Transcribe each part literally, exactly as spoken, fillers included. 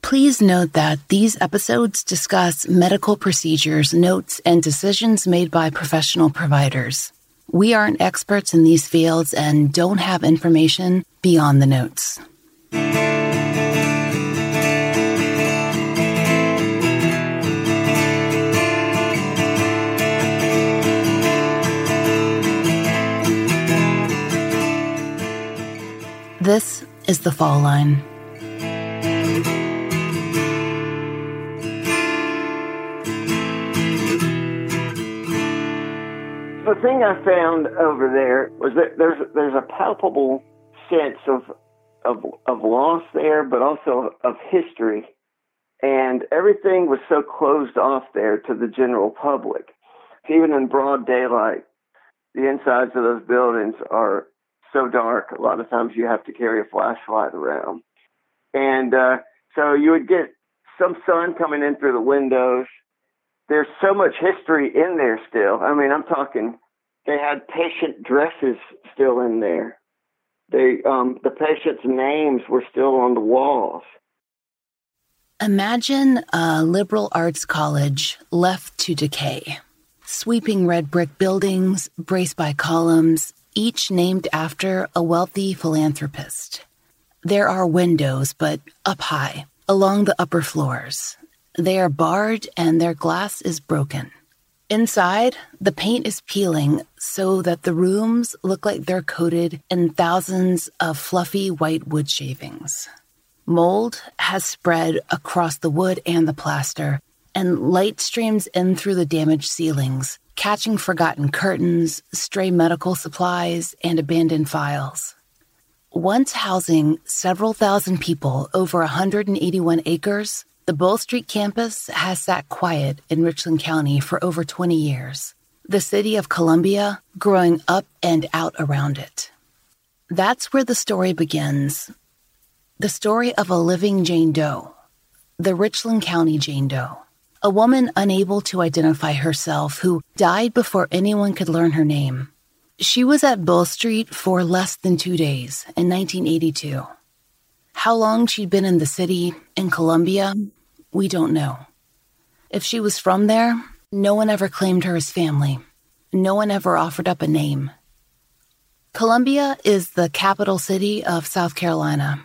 Please note that these episodes discuss medical procedures, notes, and decisions made by professional providers. We aren't experts in these fields and don't have information beyond the notes. This is The Fall Line. The thing I found over there was that there's there's a palpable sense of of of loss there, but also of history, and everything was so closed off there to the general public. Even in broad daylight, the insides of those buildings are so dark. A lot of times you have to carry a flashlight around, and uh, so you would get some sun coming in through the windows. There's so much history in there still. I mean, I'm talking, they had patient dresses still in there. They, um, the patients' names were still on the walls. Imagine a liberal arts college left to decay. Sweeping red brick buildings, braced by columns, each named after a wealthy philanthropist. There are windows, but up high, along the upper floors. They are barred and their glass is broken. Inside, the paint is peeling so that the rooms look like they're coated in thousands of fluffy white wood shavings. Mold has spread across the wood and the plaster, and light streams in through the damaged ceilings, catching forgotten curtains, stray medical supplies, and abandoned files. Once housing several thousand people over one hundred eighty-one acres, the Bull Street campus has sat quiet in Richland County for over twenty years, the city of Columbia growing up and out around it. That's where the story begins. The story of a living Jane Doe, the Richland County Jane Doe, a woman unable to identify herself who died before anyone could learn her name. She was at Bull Street for less than two days in nineteen eighty-two. How long she'd been in the city, in Columbia, we don't know. If she was from there, no one ever claimed her as family. No one ever offered up a name. Columbia is the capital city of South Carolina.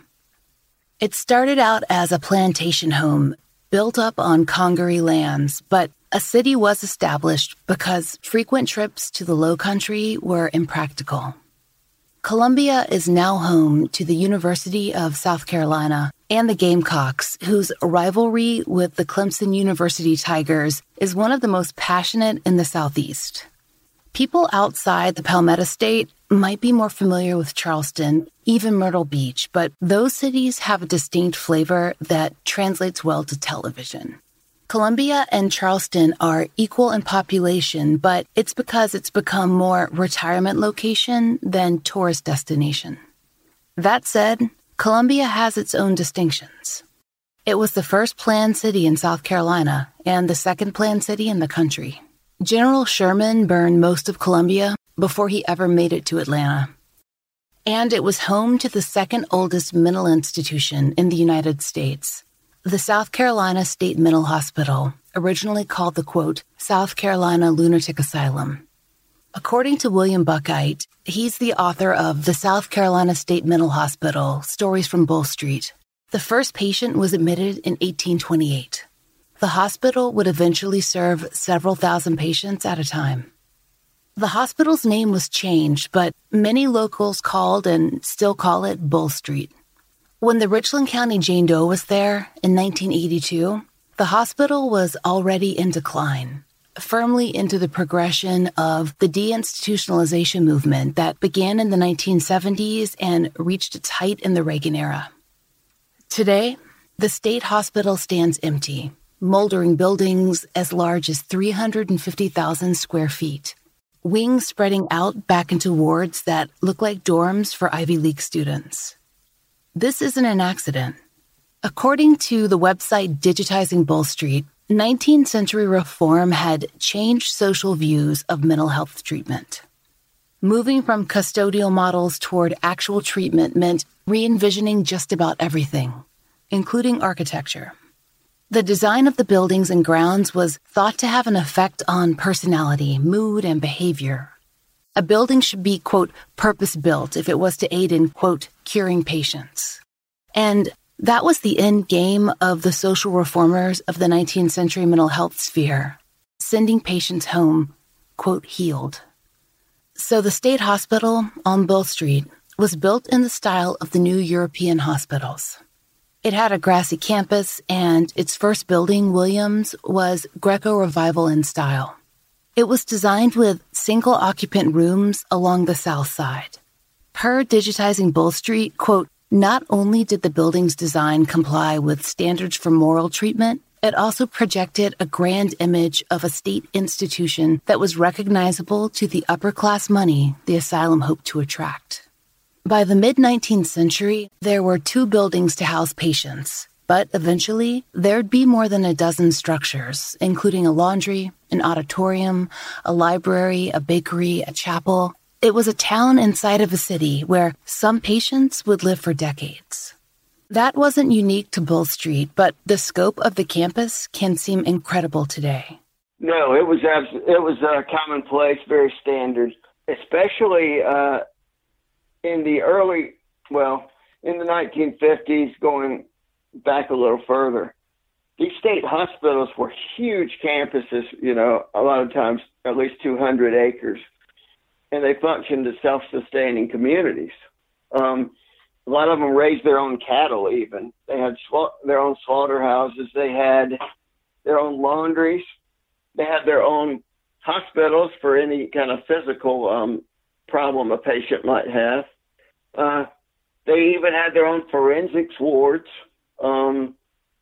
It started out as a plantation home built up on Congaree lands, but a city was established because frequent trips to the Lowcountry were impractical. Columbia is now home to the University of South Carolina and the Gamecocks, whose rivalry with the Clemson University Tigers is one of the most passionate in the Southeast. People outside the Palmetto State might be more familiar with Charleston, even Myrtle Beach, but those cities have a distinct flavor that translates well to television. Columbia and Charleston are equal in population, but it's because it's become more retirement location than tourist destination. That said, Columbia has its own distinctions. It was the first planned city in South Carolina and the second planned city in the country. General Sherman burned most of Columbia before he ever made it to Atlanta. And it was home to the second oldest mental institution in the United States. The South Carolina State Mental Hospital, originally called the, quote, South Carolina Lunatic Asylum. According to William Buckheit, he's the author of The South Carolina State Mental Hospital, Stories from Bull Street. The first patient was admitted in eighteen twenty-eight. The hospital would eventually serve several thousand patients at a time. The hospital's name was changed, but many locals called and still call it Bull Street. When the Richland County Jane Doe was there in nineteen eighty-two, the hospital was already in decline, firmly into the progression of the deinstitutionalization movement that began in the nineteen seventies and reached its height in the Reagan era. Today, the state hospital stands empty, moldering buildings as large as three hundred fifty thousand square feet, wings spreading out back into wards that look like dorms for Ivy League students. This isn't an accident. According to the website Digitizing Bull Street, nineteenth century reform had changed social views of mental health treatment. Moving from custodial models toward actual treatment meant re-envisioning just about everything. including architecture. The design of the buildings and grounds was thought to have an effect on personality, mood, and behavior. A building should be, quote, purpose-built if it was to aid in, quote, curing patients. And that was the end game of the social reformers of the nineteenth century mental health sphere, sending patients home, quote, healed. So the state hospital on Beale Street was built in the style of the new European hospitals. It had a grassy campus, and its first building, Williams, was Greco Revival in style. It was designed with single-occupant rooms along the south side. Per Digitizing Beale Street, quote, not only did the building's design comply with standards for moral treatment, it also projected a grand image of a state institution that was recognizable to the upper-class money the asylum hoped to attract. By the mid-nineteenth century, there were two buildings to house patients, but eventually there'd be more than a dozen structures, including a laundry, an auditorium, a library, a bakery, a chapel. It was a town inside of a city where some patients would live for decades. That wasn't unique to Beale Street, but the scope of the campus can seem incredible today. No, it was abs- it was uh, commonplace, very standard, especially uh, in the early, well, in the nineteen fifties, going back a little further. These state hospitals were huge campuses, you know, a lot of times at least two hundred acres, and they functioned as self-sustaining communities. Um, a lot of them raised their own cattle even. They had swa- their own slaughterhouses. They had their own laundries. They had their own hospitals for any kind of physical um, problem a patient might have. Uh, they even had their own forensics wards. Um,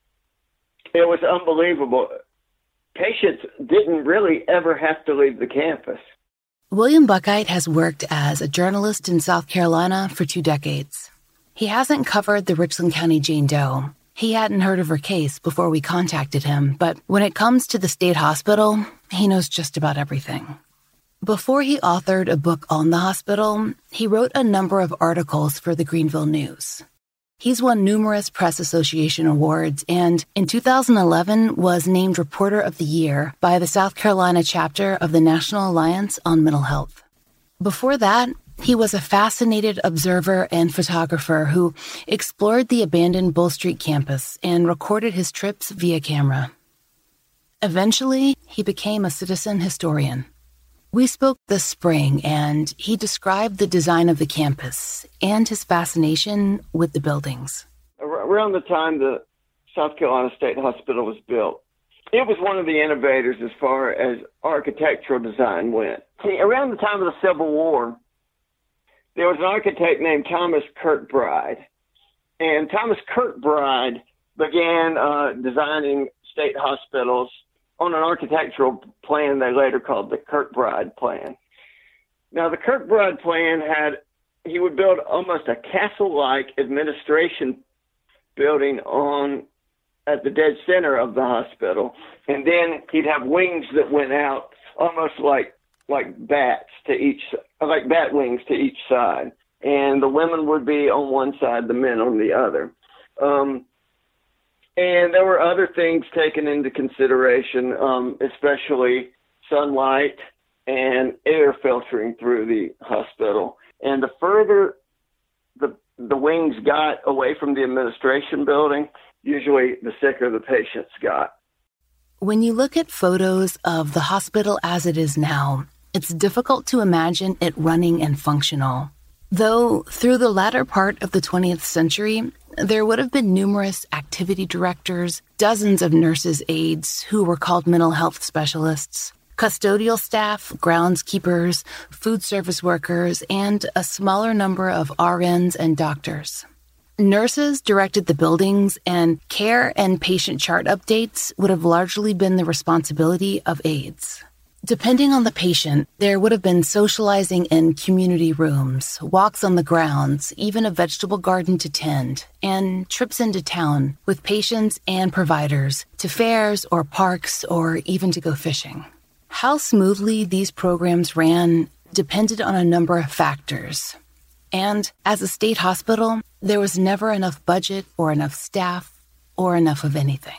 it was unbelievable. Patients didn't really ever have to leave the campus. William Buckheit has worked as a journalist in South Carolina for two decades. He hasn't covered the Richland County Jane Doe. He hadn't heard of her case before we contacted him, but when it comes to the state hospital, he knows just about everything. Before he authored a book on the hospital, he wrote a number of articles for the Greenville News. He's won numerous Press Association awards and in two thousand eleven was named Reporter of the Year by the South Carolina chapter of the National Alliance on Mental Health. Before that, he was a fascinated observer and photographer who explored the abandoned Beale Street campus and recorded his trips via camera. Eventually, he became a citizen historian. We spoke this spring, and he described the design of the campus and his fascination with the buildings. Around the time the South Carolina State Hospital was built, it was one of the innovators as far as architectural design went. See, around the time of the Civil War, there was an architect named Thomas Kirkbride, and Thomas Kirkbride began uh, designing state hospitals on an architectural plan they later called the Kirkbride Plan. Now, the Kirkbride Plan had, he would build almost a castle-like administration building on at the dead center of the hospital, and then he'd have wings that went out almost like like bats to each, like bat wings to each side, and the women would be on one side, the men on the other. Um, And there were other things taken into consideration, um, especially sunlight and air filtering through the hospital. And the further the the wings got away from the administration building, usually the sicker the patients got. When you look at photos of the hospital as it is now, it's difficult to imagine it running and functional. Though through the latter part of the twentieth century, there would have been numerous activity directors, dozens of nurses' aides who were called mental health specialists, custodial staff, groundskeepers, food service workers, and a smaller number of R Ns and doctors. Nurses directed the buildings, and care and patient chart updates would have largely been the responsibility of aides. Depending on the patient, there would have been socializing in community rooms, walks on the grounds, even a vegetable garden to tend, and trips into town with patients and providers to fairs or parks or even to go fishing. How smoothly these programs ran depended on a number of factors. And as a state hospital, there was never enough budget or enough staff or enough of anything.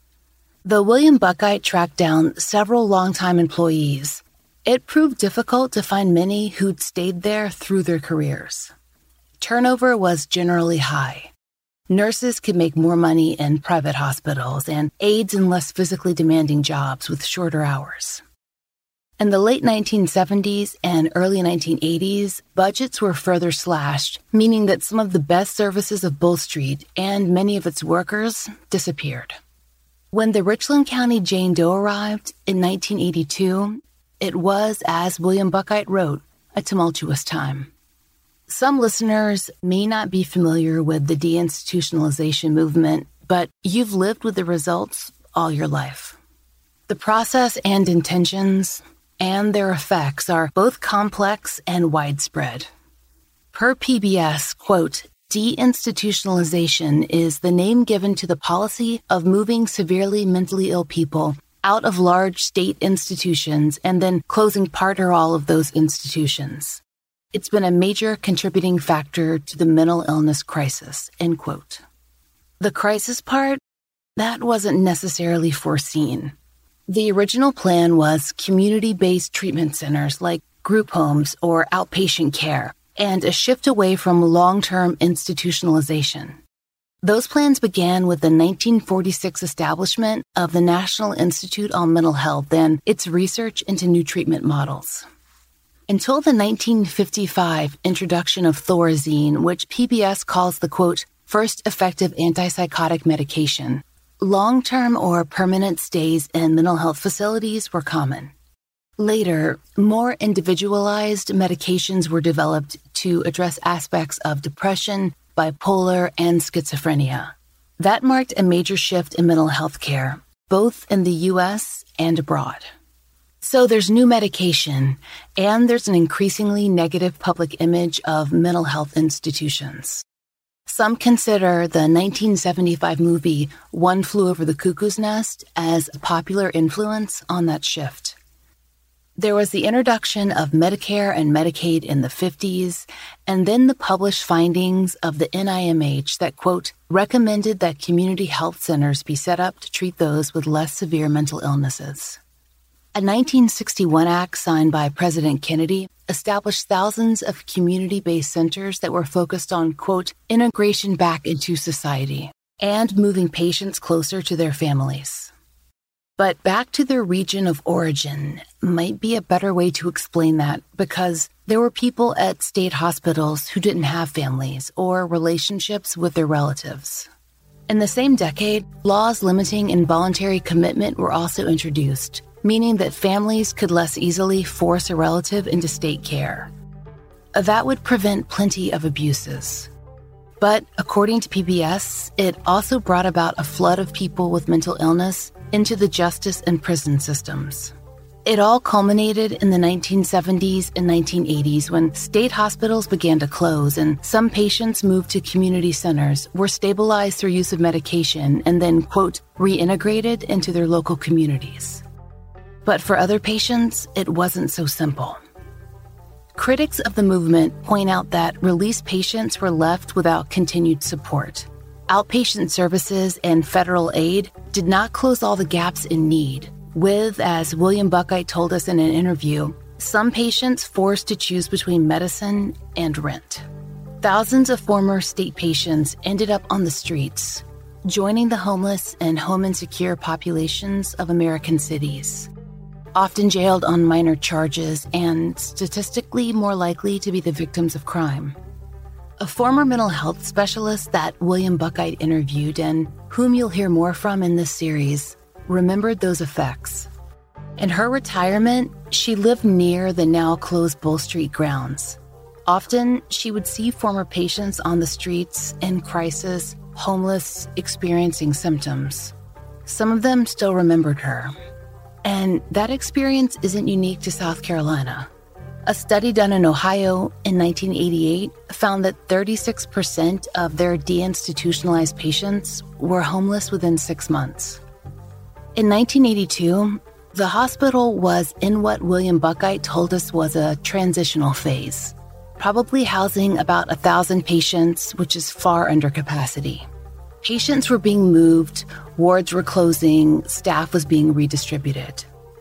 Though William Buckeyt tracked down several longtime employees, it proved difficult to find many who'd stayed there through their careers. Turnover was generally high. Nurses could make more money in private hospitals and aides in less physically demanding jobs with shorter hours. In the late nineteen seventies and early nineteen eighties, budgets were further slashed, meaning that some of the best services of Bull Street and many of its workers disappeared. When the Richland County Jane Doe arrived in nineteen eighty-two, it was, as William Buckeyt wrote, a tumultuous time. Some listeners may not be familiar with the deinstitutionalization movement, but you've lived with the results all your life. The process and intentions and their effects are both complex and widespread. Per P B S, quote, deinstitutionalization is the name given to the policy of moving severely mentally ill people out of large state institutions and then closing part or all of those institutions. It's been a major contributing factor to the mental illness crisis, end quote. The crisis part, that wasn't necessarily foreseen. The original plan was community-based treatment centers like group homes or outpatient care, and a shift away from long-term institutionalization. Those plans began with the nineteen forty-six establishment of the National Institute on Mental Health and its research into new treatment models. Until the nineteen fifty-five introduction of Thorazine, which P B S calls the, quote, first effective antipsychotic medication, long-term or permanent stays in mental health facilities were common. Later, more individualized medications were developed to address aspects of depression, bipolar, and schizophrenia. That marked a major shift in mental health care, both in the U S and abroad. So there's new medication, and there's an increasingly negative public image of mental health institutions. Some consider the nineteen seventy-five movie One Flew Over the Cuckoo's Nest as a popular influence on that shift. There was the introduction of Medicare and Medicaid in the fifties, and then the published findings of the N I M H that, quote, recommended that community health centers be set up to treat those with less severe mental illnesses. A nineteen sixty-one act signed by President Kennedy established thousands of community-based centers that were focused on, quote, integration back into society and moving patients closer to their families. But back to their region of origin might be a better way to explain that, because there were people at state hospitals who didn't have families or relationships with their relatives. In the same decade, laws limiting involuntary commitment were also introduced, meaning that families could less easily force a relative into state care. That would prevent plenty of abuses. But according to P B S, it also brought about a flood of people with mental illness into the justice and prison systems. It all culminated in the nineteen seventies and nineteen eighties when state hospitals began to close and some patients moved to community centers, were stabilized through use of medication, and then, quote, reintegrated into their local communities. But for other patients, it wasn't so simple. Critics of the movement point out that released patients were left without continued support. Outpatient services and federal aid did not close all the gaps in need, with, as William Buckeyt told us in an interview, some patients forced to choose between medicine and rent. Thousands of former state patients ended up on the streets, joining the homeless and home-insecure populations of American cities, often jailed on minor charges and statistically more likely to be the victims of crime. A former mental health specialist that William Buckeyt interviewed, and whom you'll hear more from in this series, remembered those effects. In her retirement, she lived near the now-closed Bull Street grounds. Often, she would see former patients on the streets, in crisis, homeless, experiencing symptoms. Some of them still remembered her. And that experience isn't unique to South Carolina. A study done in Ohio in nineteen eighty-eight found that thirty-six percent of their deinstitutionalized patients were homeless within six months. In nineteen eighty-two, the hospital was in what William Buckeyt told us was a transitional phase, probably housing about one thousand patients, which is far under capacity. Patients were being moved, wards were closing, staff was being redistributed.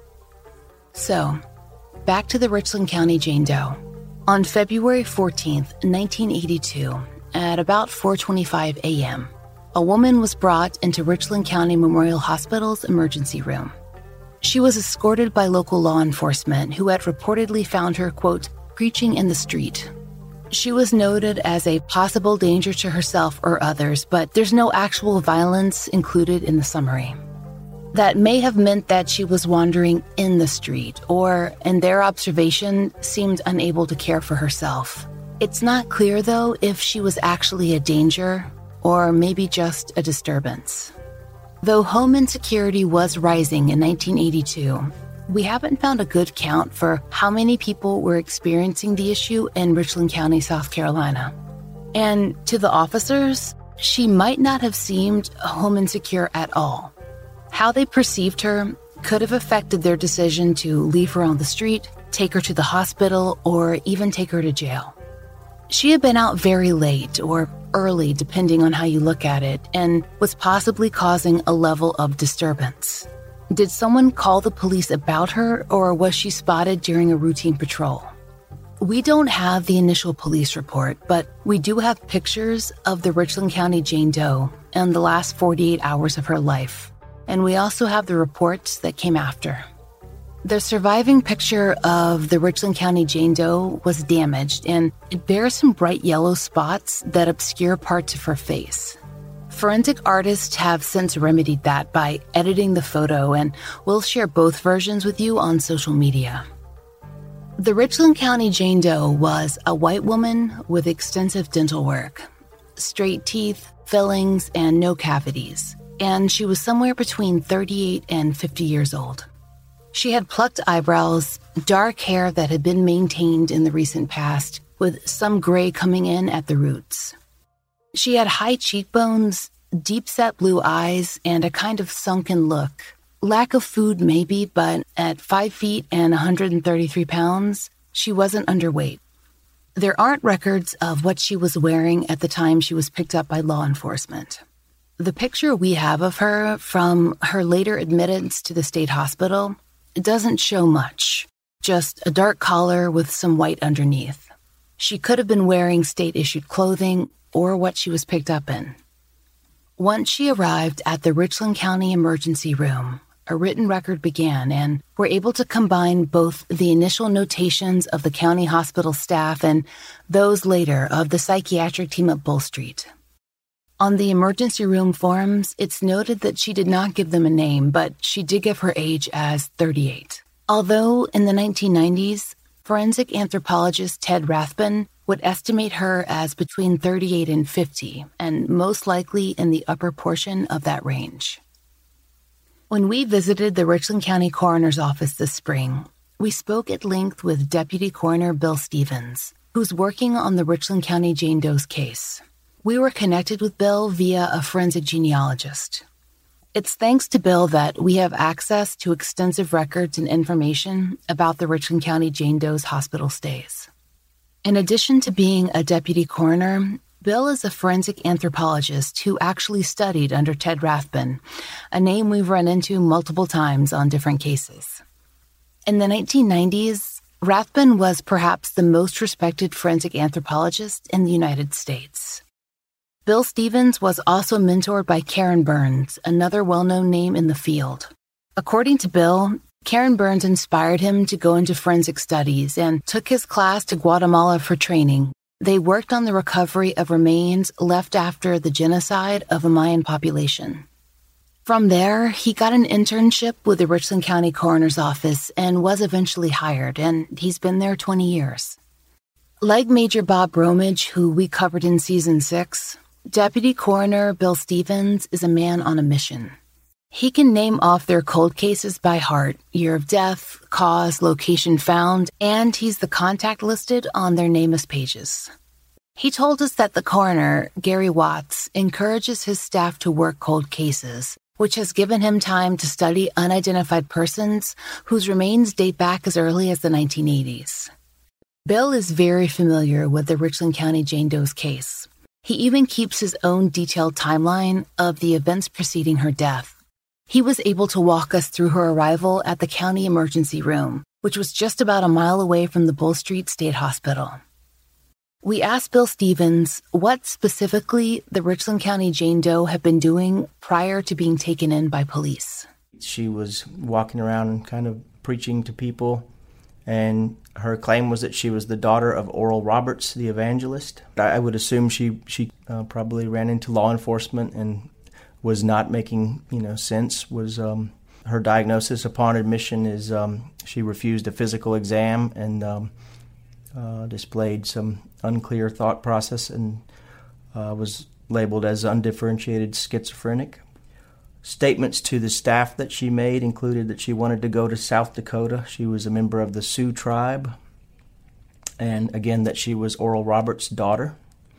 So, back to the Richland County Jane Doe. On February fourteenth, nineteen eighty-two, at about four twenty-five a.m., a woman was brought into Richland County Memorial Hospital's emergency room. She was escorted by local law enforcement who had reportedly found her, quote, preaching in the street. She was noted as a possible danger to herself or others, but there's no actual violence included in the summary. That may have meant that she was wandering in the street or, in their observation, seemed unable to care for herself. It's not clear, though, if she was actually a danger or maybe just a disturbance. Though home insecurity was rising in nineteen eighty-two, we haven't found a good count for how many people were experiencing the issue in Richland County, South Carolina. And to the officers, she might not have seemed home insecure at all. How they perceived her could have affected their decision to leave her on the street, take her to the hospital, or even take her to jail. She had been out very late or early, depending on how you look at it, and was possibly causing a level of disturbance. Did someone call the police about her, or was she spotted during a routine patrol? We don't have the initial police report, but we do have pictures of the Richland County Jane Doe in the last forty-eight hours of her life. And we also have the reports that came after. The surviving picture of the Richland County Jane Doe was damaged, and it bears some bright yellow spots that obscure parts of her face. Forensic artists have since remedied that by editing the photo, and we'll share both versions with you on social media. The Richland County Jane Doe was a white woman with extensive dental work, straight teeth, fillings, and no cavities. And she was somewhere between thirty-eight and fifty years old. She had plucked eyebrows, dark hair that had been maintained in the recent past, with some gray coming in at the roots. She had high cheekbones, deep-set blue eyes, and a kind of sunken look. Lack of food maybe, but at five feet and one hundred thirty-three pounds, she wasn't underweight. There aren't records of what she was wearing at the time she was picked up by law enforcement. The picture we have of her from her later admittance to the state hospital doesn't show much, just a dark collar with some white underneath. She could have been wearing state-issued clothing or what she was picked up in. Once she arrived at the Richland County Emergency Room, a written record began, and we're able to combine both the initial notations of the county hospital staff and those later of the psychiatric team at Bull Street. On the emergency room forms, it's noted that she did not give them a name, but she did give her age as thirty-eight. Although in the nineteen nineties, forensic anthropologist Ted Rathbun would estimate her as between thirty-eight and fifty, and most likely in the upper portion of that range. When we visited the Richland County Coroner's Office this spring, we spoke at length with Deputy Coroner Bill Stevens, who's working on the Richland County Jane Doe's case. We were connected with Bill via a forensic genealogist. It's thanks to Bill that we have access to extensive records and information about the Richland County Jane Doe's hospital stays. In addition to being a deputy coroner, Bill is a forensic anthropologist who actually studied under Ted Rathbun, a name we've run into multiple times on different cases. In the nineteen nineties, Rathbun was perhaps the most respected forensic anthropologist in the United States. Bill Stevens was also mentored by Karen Burns, another well-known name in the field. According to Bill, Karen Burns inspired him to go into forensic studies and took his class to Guatemala for training. They worked on the recovery of remains left after the genocide of a Mayan population. From there, he got an internship with the Richland County Coroner's Office and was eventually hired, and he's been there twenty years. Like Major Bob Bromage, who we covered in Season six, Deputy Coroner Bill Stevens is a man on a mission. He can name off their cold cases by heart, year of death, cause, location found, and he's the contact listed on their NamUs pages. He told us that the coroner, Gary Watts, encourages his staff to work cold cases, which has given him time to study unidentified persons whose remains date back as early as the nineteen eighties. Bill is very familiar with the Richland County Jane Doe's case. He even keeps his own detailed timeline of the events preceding her death. He was able to walk us through her arrival at the county emergency room, which was just about a mile away from the Bull Street State Hospital. We asked Bill Stevens what specifically the Richland County Jane Doe had been doing prior to being taken in by police. She was walking around and kind of preaching to people, and her claim was that she was the daughter of Oral Roberts, the evangelist. I would assume she she uh, probably ran into law enforcement and was not making, you know, sense. Was um, her diagnosis upon admission is um, she refused a physical exam and um, uh, displayed some unclear thought process and uh, was labeled as undifferentiated schizophrenic. Statements to the staff that she made included that she wanted to go to South Dakota. She was a member of the Sioux tribe. And again, that she was Oral Roberts' daughter.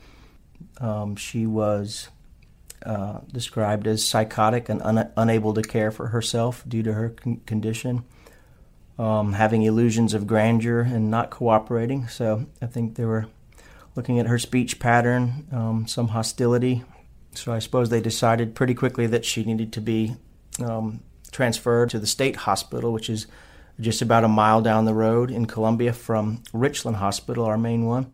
Um, she was uh, described as psychotic and un- unable to care for herself due to her con- condition, um, having illusions of grandeur and not cooperating. So I think they were looking at her speech pattern, um, some hostility. So I suppose they decided pretty quickly that she needed to be um, transferred to the state hospital, which is just about a mile down the road in Columbia from Richland Hospital, our main one.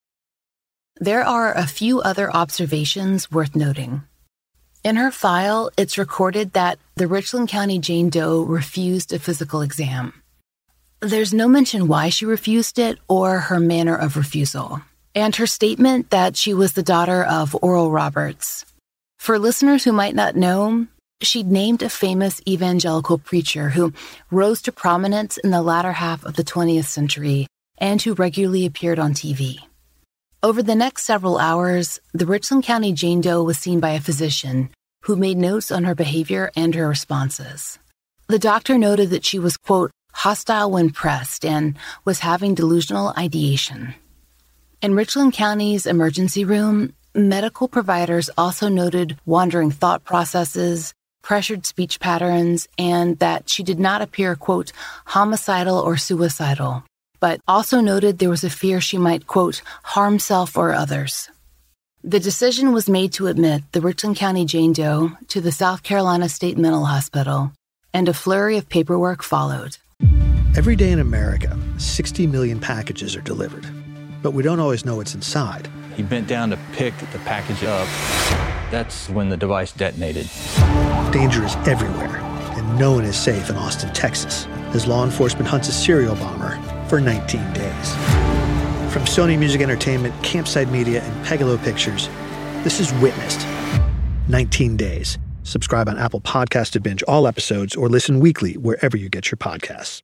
There are a few other observations worth noting. In her file, it's recorded that the Richland County Jane Doe refused a physical exam. There's no mention why she refused it or her manner of refusal. And her statement that she was the daughter of Oral Roberts. For listeners who might not know, she'd named a famous evangelical preacher who rose to prominence in the latter half of the twentieth century and who regularly appeared on T V. Over the next several hours, the Richland County Jane Doe was seen by a physician who made notes on her behavior and her responses. The doctor noted that she was, quote, hostile when pressed and was having delusional ideation. In Richland County's emergency room, medical providers also noted wandering thought processes, pressured speech patterns, and that she did not appear, quote, homicidal or suicidal, but also noted there was a fear she might, quote, harm self or others. The decision was made to admit the Richland County Jane Doe to the South Carolina State Mental Hospital, and a flurry of paperwork followed. Every day in America, sixty million packages are delivered. But we don't always know what's inside. He bent down to pick the package up. That's when the device detonated. Danger is everywhere, and no one is safe in Austin, Texas, as law enforcement hunts a serial bomber for nineteen days. From Sony Music Entertainment, Campside Media, and Pegalo Pictures, this is Witnessed. nineteen days. Subscribe on Apple Podcasts to binge all episodes or listen weekly wherever you get your podcasts.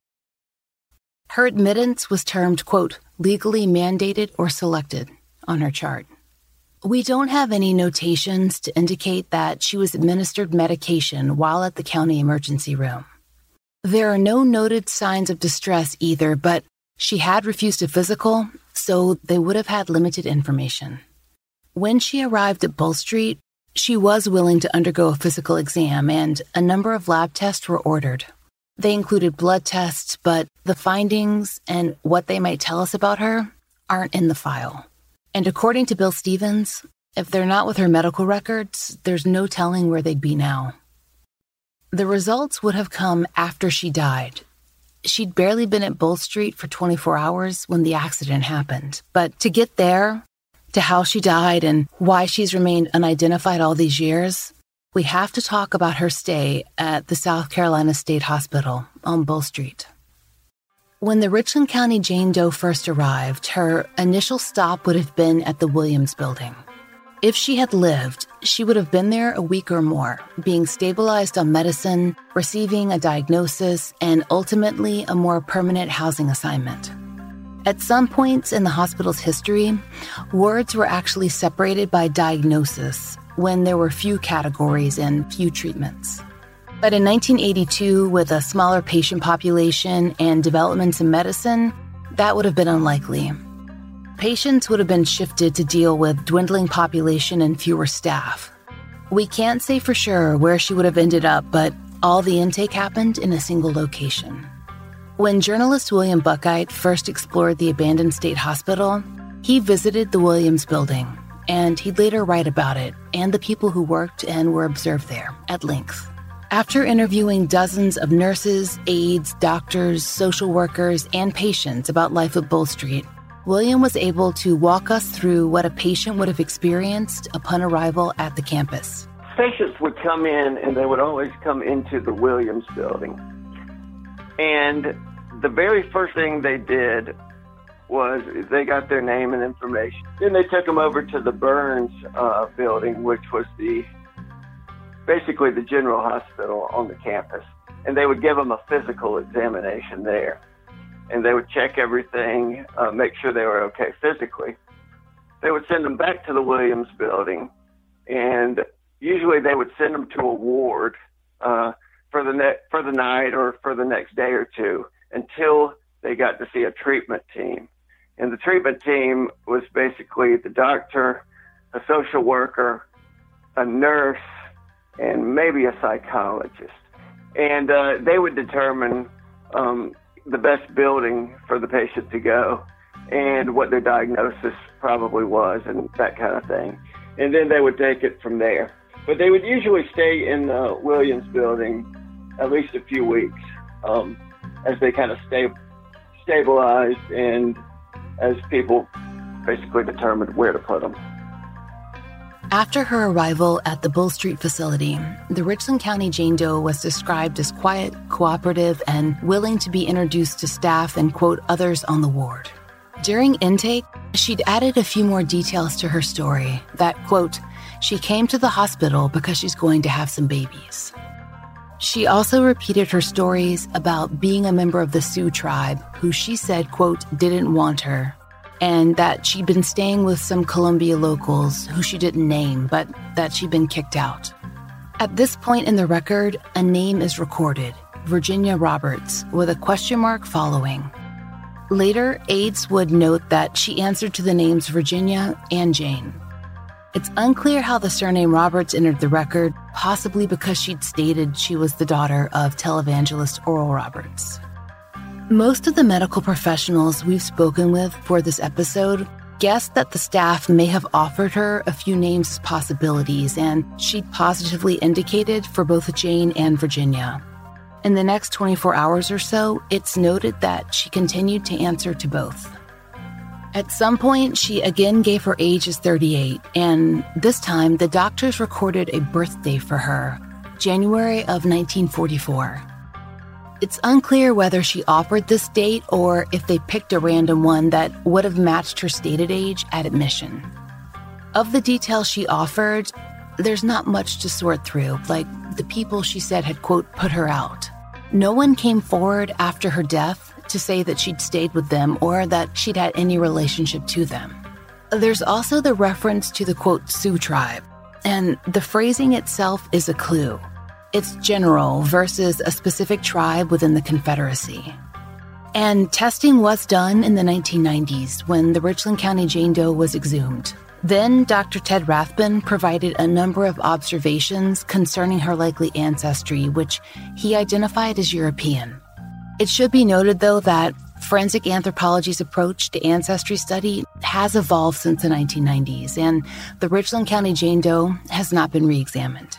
Her admittance was termed, quote, legally mandated or selected on her chart. We don't have any notations to indicate that she was administered medication while at the county emergency room. There are no noted signs of distress either, but she had refused a physical, so they would have had limited information. When she arrived at Bull Street, she was willing to undergo a physical exam, and a number of lab tests were ordered. They included blood tests, but the findings and what they might tell us about her aren't in the file. And according to Bill Stevens, if they're not with her medical records, there's no telling where they'd be now. The results would have come after she died. She'd barely been at Bull Street for twenty-four hours when the accident happened. But to get there, to how she died and why she's remained unidentified all these years, we have to talk about her stay at the South Carolina State Hospital on Bull Street. When the Richland County Jane Doe first arrived, her initial stop would have been at the Williams Building. If she had lived, she would have been there a week or more, being stabilized on medicine, receiving a diagnosis, and ultimately a more permanent housing assignment. At some points in the hospital's history, wards were actually separated by diagnosis when there were few categories and few treatments. But in nineteen eighty-two, with a smaller patient population and developments in medicine, that would have been unlikely. Patients would have been shifted to deal with dwindling population and fewer staff. We can't say for sure where she would have ended up, but all the intake happened in a single location. When journalist William Buckite first explored the abandoned state hospital, he visited the Williams Building and he'd later write about it and the people who worked and were observed there at length. After interviewing dozens of nurses, aides, doctors, social workers, and patients about life at Bull Street, William was able to walk us through what a patient would have experienced upon arrival at the campus. Patients would come in, and they would always come into the Williams building. And the very first thing they did was they got their name and information. Then they took them over to the Burns uh, building, which was the basically the general hospital on the campus. And they would give them a physical examination there. And they would check everything, uh, make sure they were okay physically. They would send them back to the Williams building, and usually they would send them to a ward uh, for the ne- for the night or for the next day or two until they got to see a treatment team. And the treatment team was basically the doctor, a social worker, a nurse, and maybe a psychologist. And uh, they would determine um, the best building for the patient to go and what their diagnosis probably was and that kind of thing. And then they would take it from there. But they would usually stay in the Williams building at least a few weeks um, as they kind of sta- stabilized and as people basically determined where to put them. After her arrival at the Bull Street facility, the Richland County Jane Doe was described as quiet, cooperative, and willing to be introduced to staff and, quote, others on the ward. During intake, she'd added a few more details to her story that, quote, she came to the hospital because she's going to have some babies. She also repeated her stories about being a member of the Sioux tribe, who she said, quote, didn't want her, and that she'd been staying with some Columbia locals who she didn't name, but that she'd been kicked out. At this point in the record, a name is recorded, Virginia Roberts, with a question mark following. Later, aides would note that she answered to the names Virginia and Jane. It's unclear how the surname Roberts entered the record, possibly because she'd stated she was the daughter of televangelist Oral Roberts. Most of the medical professionals we've spoken with for this episode guessed that the staff may have offered her a few names as possibilities, and she'd positively indicated for both Jane and Virginia. In the next twenty-four hours or so, it's noted that she continued to answer to both. At some point, she again gave her age as thirty-eight, and this time the doctors recorded a birthday for her, January of nineteen forty-four. It's unclear whether she offered this date or if they picked a random one that would have matched her stated age at admission. Of the details she offered, there's not much to sort through, like the people she said had, quote, put her out. No one came forward after her death to say that she'd stayed with them or that she'd had any relationship to them. There's also the reference to the, quote, Sioux tribe, and the phrasing itself is a clue. It's general versus a specific tribe within the Confederacy. And testing was done in the nineteen nineties when the Richland County Jane Doe was exhumed. Then Doctor Ted Rathbun provided a number of observations concerning her likely ancestry, which he identified as European. It should be noted, though, that forensic anthropology's approach to ancestry study has evolved since the nineteen nineties, and the Richland County Jane Doe has not been re-examined.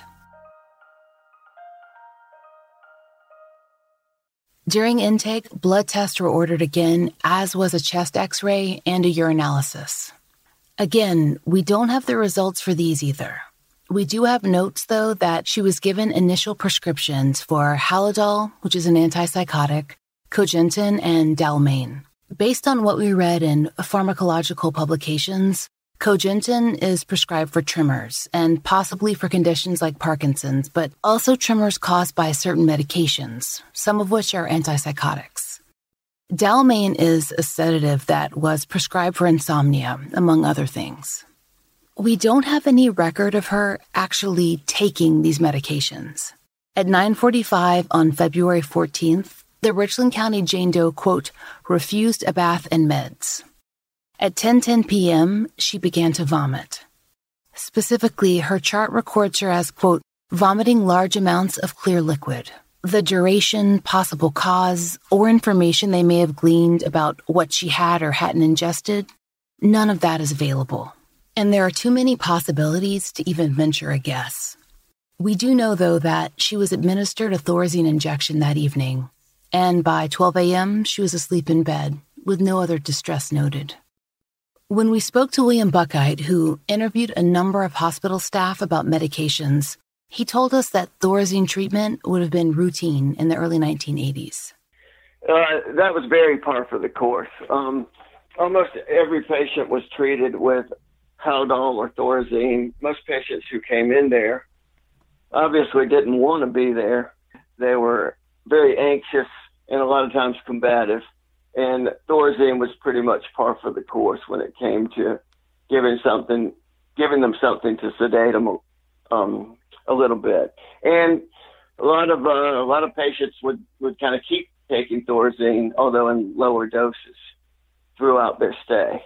During intake, blood tests were ordered again, as was a chest x-ray and a urinalysis. Again, we don't have the results for these either. We do have notes, though, that she was given initial prescriptions for Halidol, which is an antipsychotic, Cogentin, and Dalmane. Based on what we read in pharmacological publications, Cogentin is prescribed for tremors and possibly for conditions like Parkinson's, but also tremors caused by certain medications, some of which are antipsychotics. Dalmane is a sedative that was prescribed for insomnia, among other things. We don't have any record of her actually taking these medications. At nine forty-five on February fourteenth, the Richland County Jane Doe, quote, refused a bath and meds. At ten ten p.m., she began to vomit. Specifically, her chart records her as, quote, vomiting large amounts of clear liquid. The duration, possible cause, or information they may have gleaned about what she had or hadn't ingested, none of that is available. And there are too many possibilities to even venture a guess. We do know, though, that she was administered a Thorazine injection that evening, and by twelve a.m., she was asleep in bed, with no other distress noted. When we spoke to William Buckheit, who interviewed a number of hospital staff about medications, he told us that Thorazine treatment would have been routine in the early nineteen eighties. Uh, that was very par for the course. Um, almost every patient was treated with Haldol or Thorazine. Most patients who came in there obviously didn't want to be there. They were very anxious and a lot of times combative. And Thorazine was pretty much par for the course when it came to giving something, giving them something to sedate them um, a little bit. And a lot of uh, a lot of patients would, would kind of keep taking Thorazine, although in lower doses, throughout their stay.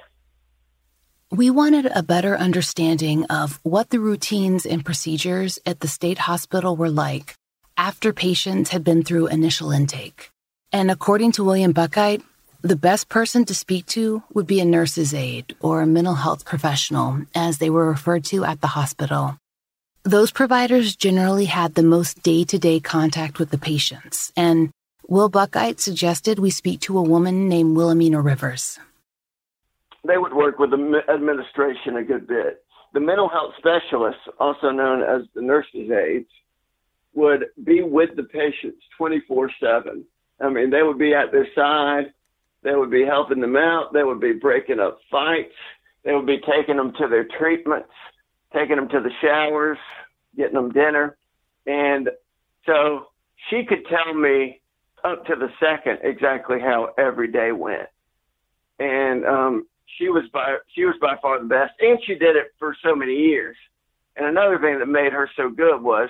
We wanted a better understanding of what the routines and procedures at the state hospital were like after patients had been through initial intake. And according to William Buckheit, the best person to speak to would be a nurse's aide or a mental health professional, as they were referred to at the hospital. Those providers generally had the most day-to-day contact with the patients, and Will Buckheit suggested we speak to a woman named Wilhelmina Rivers. They would work with the administration a good bit. The mental health specialists, also known as the nurses' aides, would be with the patients twenty-four seven. I mean, they would be at their side. They would be helping them out. They would be breaking up fights. They would be taking them to their treatments, taking them to the showers, getting them dinner. And so she could tell me up to the second exactly how every day went. And um, she was by she was by far the best, and she did it for so many years. And another thing that made her so good was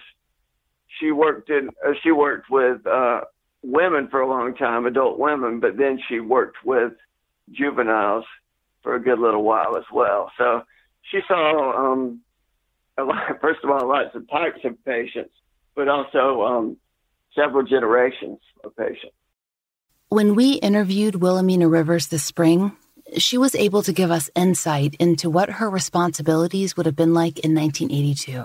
she worked in uh, she worked with uh, women for a long time, adult women, but then she worked with juveniles for a good little while as well. So she saw um, a lot, first of all, lots of types of patients, but also um, several generations of patients. When we interviewed Wilhelmina Rivers this spring, she was able to give us insight into what her responsibilities would have been like in nineteen eighty-two.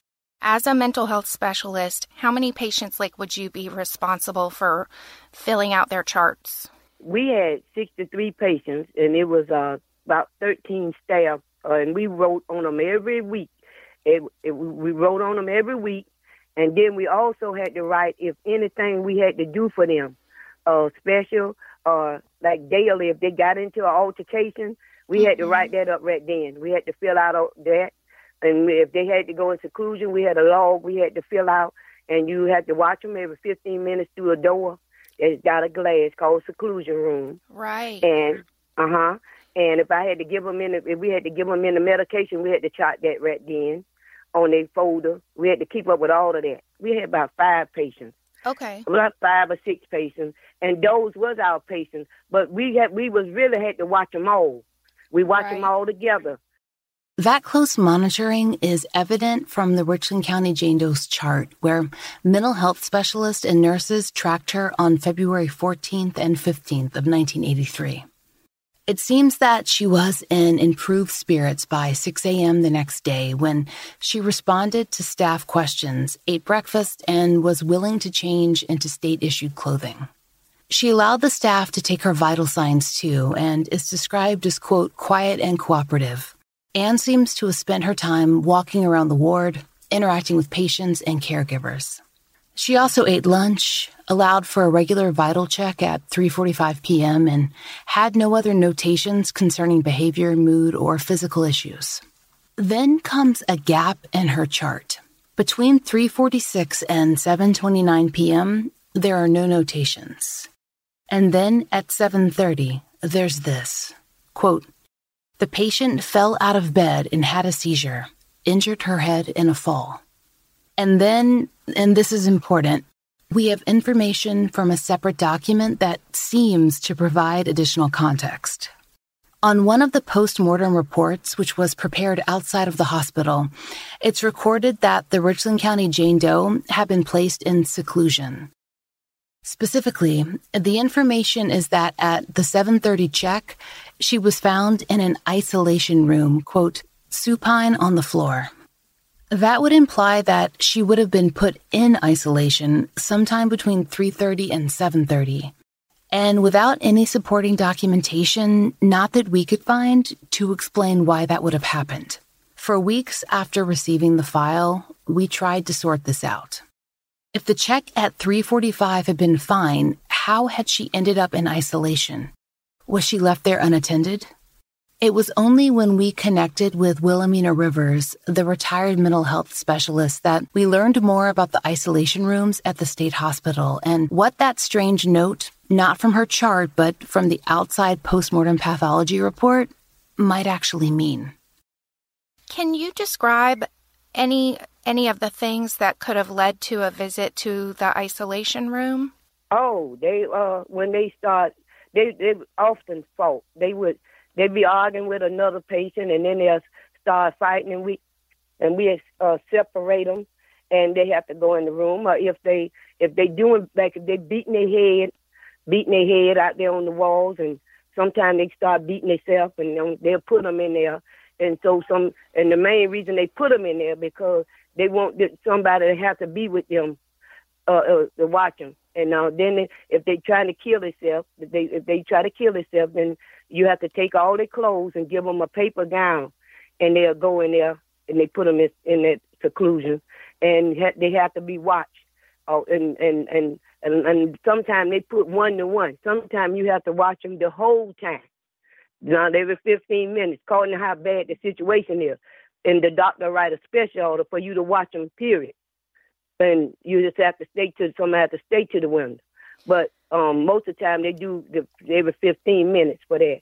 As a mental health specialist, how many patients like would you be responsible for filling out their charts? We had sixty-three patients, and it was uh, about thirteen staff, uh, and we wrote on them every week. It, it, we wrote on them every week, and then we also had to write if anything we had to do for them, uh, special, uh, like daily, if they got into an altercation, we mm-hmm. had to write that up right then. We had to fill out that. And if they had to go in seclusion, we had a log we had to fill out, and you had to watch them every fifteen minutes through a door. It's got a glass called seclusion room. Right. And, uh-huh. And if I had to give them in, the, if we had to give them in the medication, we had to chart that right then on their folder. We had to keep up with all of that. We had about five patients. Okay. About five or six patients, and those was our patients. But we had, we was really had to watch them all. We watched right. them all together. That close monitoring is evident from the Richland County Jane Doe's chart, where mental health specialists and nurses tracked her on February fourteenth and fifteenth of nineteen eighty-three. It seems that she was in improved spirits by six a.m. the next day when she responded to staff questions, ate breakfast, and was willing to change into state-issued clothing. She allowed the staff to take her vital signs too, and is described as, quote, quiet and cooperative. Anne seems to have spent her time walking around the ward, interacting with patients and caregivers. She also ate lunch, allowed for a regular vital check at three forty-five p.m., and had no other notations concerning behavior, mood, or physical issues. Then comes a gap in her chart. Between three forty-six and seven twenty-nine p.m., there are no notations. And then at seven thirty, there's this, quote, the patient fell out of bed and had a seizure, injured her head in a fall. And then, and this is important, we have information from a separate document that seems to provide additional context. On one of the post-mortem reports, which was prepared outside of the hospital, it's recorded that the Richland County Jane Doe had been placed in seclusion. Specifically, the information is that at the seven thirty check, she was found in an isolation room, quote, supine on the floor. That would imply that she would have been put in isolation sometime between three thirty and seven thirty. And without any supporting documentation, not that we could find, to explain why that would have happened. For weeks after receiving the file, we tried to sort this out. If the check at three forty-five had been fine, how had she ended up in isolation? Was she left there unattended? It was only when we connected with Wilhelmina Rivers, the retired mental health specialist, that we learned more about the isolation rooms at the state hospital and what that strange note, not from her chart but from the outside postmortem pathology report, might actually mean. Can you describe any any of the things that could have led to a visit to the isolation room? Oh, they uh when they start, they they often fought. They would. They'd be arguing with another patient, and then they'll start fighting, and we and we uh, separate them, and they have to go in the room. Or if they if they doing like if they beating their head, beating their head out there on the walls, and sometimes they start beating themselves, and um, they'll put them in there. And so some and the main reason they put them in there because they want somebody to have to be with them uh, uh, to watch them. And uh, then they, if they trying to kill themselves, if they if they try to kill themselves, then you have to take all their clothes and give them a paper gown, and they'll go in there and they put them in, in that seclusion, and ha- they have to be watched. Oh, and and and and, and sometimes they put one to one. Sometimes you have to watch them the whole time. Now every fifteen minutes, according to how bad the situation is, and the doctor write a special order for you to watch them. Period. And you just have to stay to somebody have to stay to the window. But um, most of the time they do the, every fifteen minutes for that.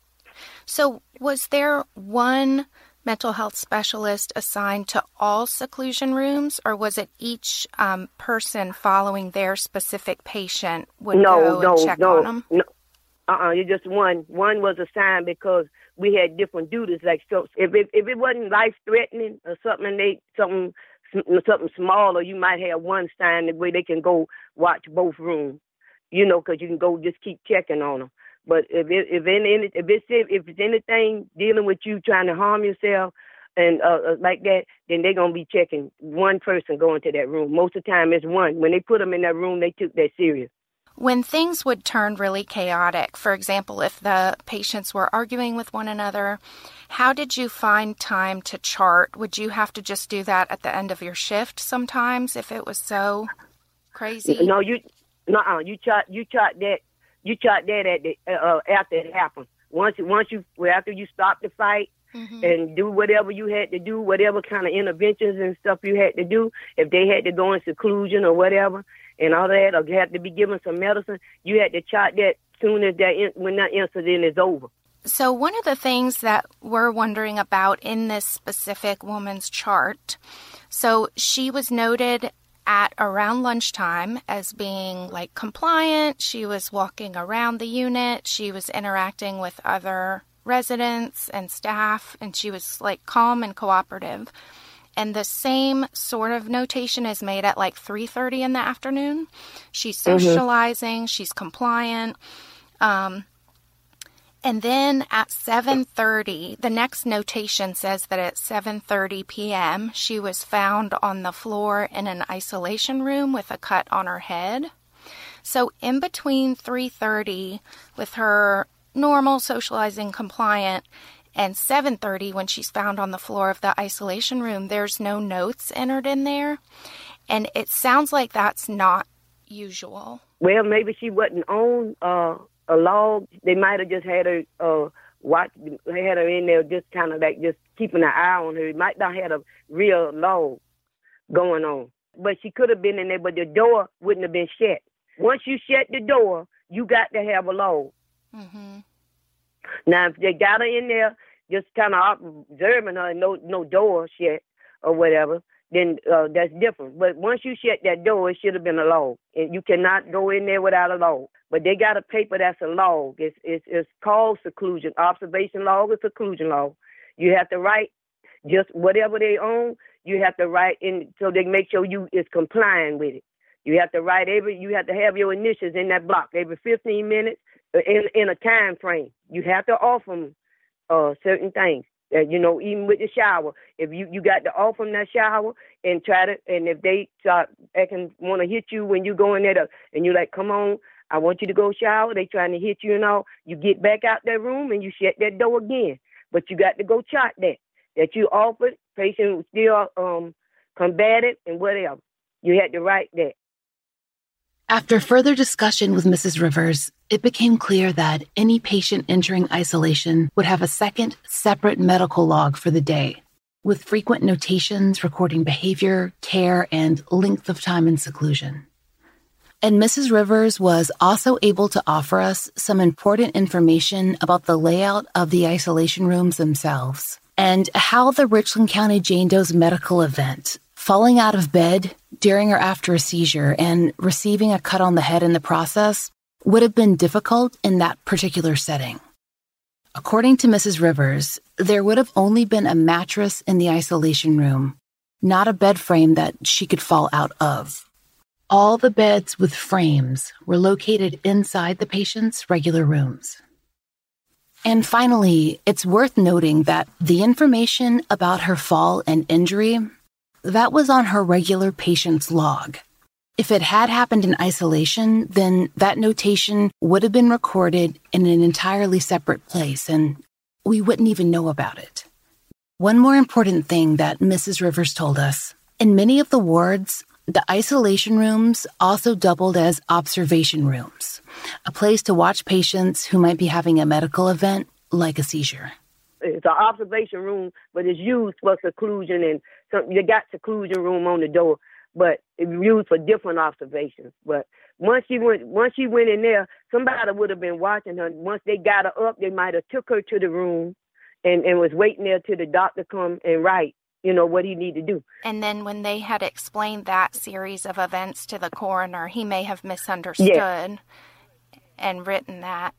So was there one mental health specialist assigned to all seclusion rooms, or was it each um, person following their specific patient would no, go no, and check no, on them? No, uh-uh, you just one. One was assigned because we had different duties. Like so, if it, if it wasn't life threatening or something, they something. something smaller, you might have one sign the way they can go watch both rooms, you know, because you can go just keep checking on them. But if it, if any if it's if it's anything dealing with you trying to harm yourself and uh, like that, then they're gonna be checking one person going to that room. Most of the time, it's one. When they put them in that room, they took that serious. When things would turn really chaotic, for example, if the patients were arguing with one another, how did you find time to chart? Would you have to just do that at the end of your shift sometimes if it was so crazy? No, you, no, you chart, you chart that, you chart that at the uh, after it happened. Once, once you, after you stop the fight mm-hmm. and do whatever you had to do, whatever kind of interventions and stuff you had to do, if they had to go in seclusion or whatever. And all that, or had to be given some medicine, you had to chart that soon as that in, when that incident is over. So one of the things that we're wondering about in this specific woman's chart, so she was noted at around lunchtime as being like compliant. She was walking around the unit. She was interacting with other residents and staff, and she was like calm and cooperative. And the same sort of notation is made at like three thirty in the afternoon. She's socializing. Mm-hmm. She's compliant. Um, and then at seven thirty, the next notation says that at seven thirty p.m., she was found on the floor in an isolation room with a cut on her head. So in between three thirty, with her normal socializing compliant, and seven thirty, when she's found on the floor of the isolation room, there's no notes entered in there. And it sounds like that's not usual. Well, maybe she wasn't on uh, a log. They might have just had her uh, watch, had her in there just kind of like just keeping an eye on her. It might not have a real log going on. But she could have been in there, but the door wouldn't have been shut. Once you shut the door, you got to have a log. Mm-hmm. Now, if they got her in there just kind of observing her and no, no door shut or whatever, then uh, that's different. But once you shut that door, it should have been a log. And you cannot go in there without a log. But they got a paper that's a log. It's, it's, it's called seclusion. Observation log or seclusion log. You have to write just whatever they own, you have to write in so they make sure you is complying with it. You have to write every, you have to have your initials in that block every fifteen minutes in, in a time frame. You have to offer them uh, certain things. Uh, you know, even with the shower, if you, you got to off from that shower and try to, and if they start acting, want to hit you when you go in there, to, and you're like, come on, I want you to go shower. They trying to hit you and all. You get back out that room and you shut that door again. But you got to go chart that, that you offered, patient still um, combative and whatever. You had to write that. After further discussion with Missus Rivers, it became clear that any patient entering isolation would have a second, separate medical log for the day, with frequent notations recording behavior, care, and length of time in seclusion. And Missus Rivers was also able to offer us some important information about the layout of the isolation rooms themselves and how the Richland County Jane Doe's medical event, falling out of bed during or after a seizure and receiving a cut on the head in the process, would have been difficult in that particular setting. According to Missus Rivers, there would have only been a mattress in the isolation room, not a bed frame that she could fall out of. All the beds with frames were located inside the patient's regular rooms. And finally, it's worth noting that the information about her fall and injury, that was on her regular patient's log. If it had happened in isolation, then that notation would have been recorded in an entirely separate place, and we wouldn't even know about it. One more important thing that Missus Rivers told us, in many of the wards, the isolation rooms also doubled as observation rooms, a place to watch patients who might be having a medical event like a seizure. It's an observation room, but it's used for seclusion, and some, you got seclusion room on the door, but it's used for different observations. But once she went, once she went in there, somebody would have been watching her. Once they got her up, they might have took her to the room and, and was waiting there till the doctor come and write, you know, what he need to do. And then when they had explained that series of events to the coroner, he may have misunderstood yeah. and written that.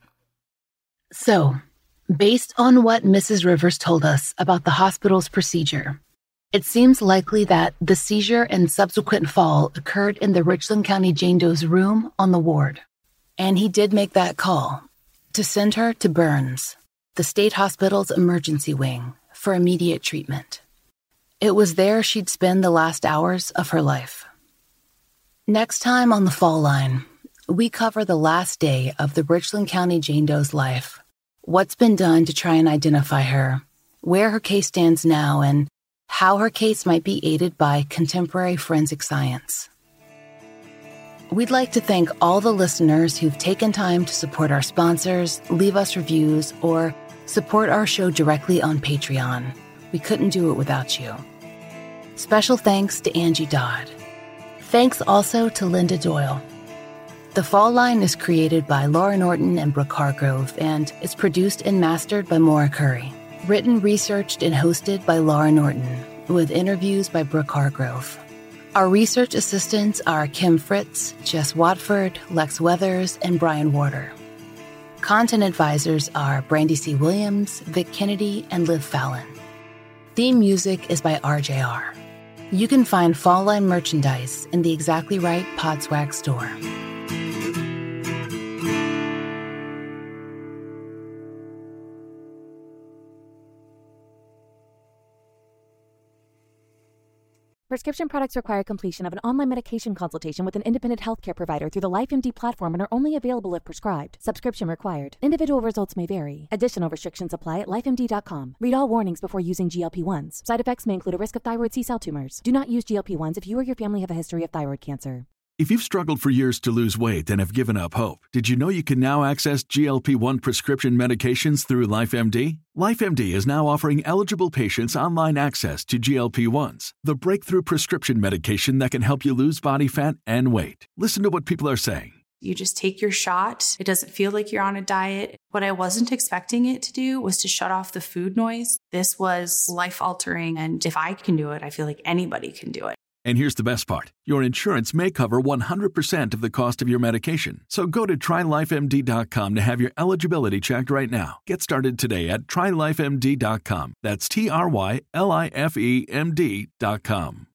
So, based on what Missus Rivers told us about the hospital's procedure, it seems likely that the seizure and subsequent fall occurred in the Richland County Jane Doe's room on the ward. And he did make that call to send her to Burns, the state hospital's emergency wing, for immediate treatment. It was there she'd spend the last hours of her life. Next time on The Fall Line, we cover the last day of the Richland County Jane Doe's life, what's been done to try and identify her, where her case stands now, and how her case might be aided by contemporary forensic science. We'd like to thank all the listeners who've taken time to support our sponsors, leave us reviews, or support our show directly on Patreon. We couldn't do it without you. Special thanks to Angie Dodd. Thanks also to Linda Doyle. The Fall Line is created by Laura Norton and Brooke Hargrove and is produced and mastered by Maura Curry. Written, researched, and hosted by Laura Norton, with interviews by Brooke Hargrove. Our research assistants are Kim Fritz, Jess Watford, Lex Weathers, and Brian Warder. Content advisors are Brandy C. Williams, Vic Kennedy, and Liv Fallon. Theme music is by R J R. You can find Fall Line merchandise in the Exactly Right Podswag store. Prescription products require completion of an online medication consultation with an independent healthcare provider through the LifeMD platform and are only available if prescribed. Subscription required. Individual results may vary. Additional restrictions apply at life M D dot com. Read all warnings before using G L P one s. Side effects may include a risk of thyroid C-cell tumors. Do not use G L P one s if you or your family have a history of thyroid cancer. If you've struggled for years to lose weight and have given up hope, did you know you can now access G L P one prescription medications through LifeMD? LifeMD is now offering eligible patients online access to G L P ones, the breakthrough prescription medication that can help you lose body fat and weight. Listen to what people are saying. You just take your shot. It doesn't feel like you're on a diet. What I wasn't expecting it to do was to shut off the food noise. This was life-altering, and if I can do it, I feel like anybody can do it. And here's the best part. Your insurance may cover one hundred percent of the cost of your medication. So go to try life M D dot com to have your eligibility checked right now. Get started today at try life M D dot com. That's T R Y L I F E M D dot com.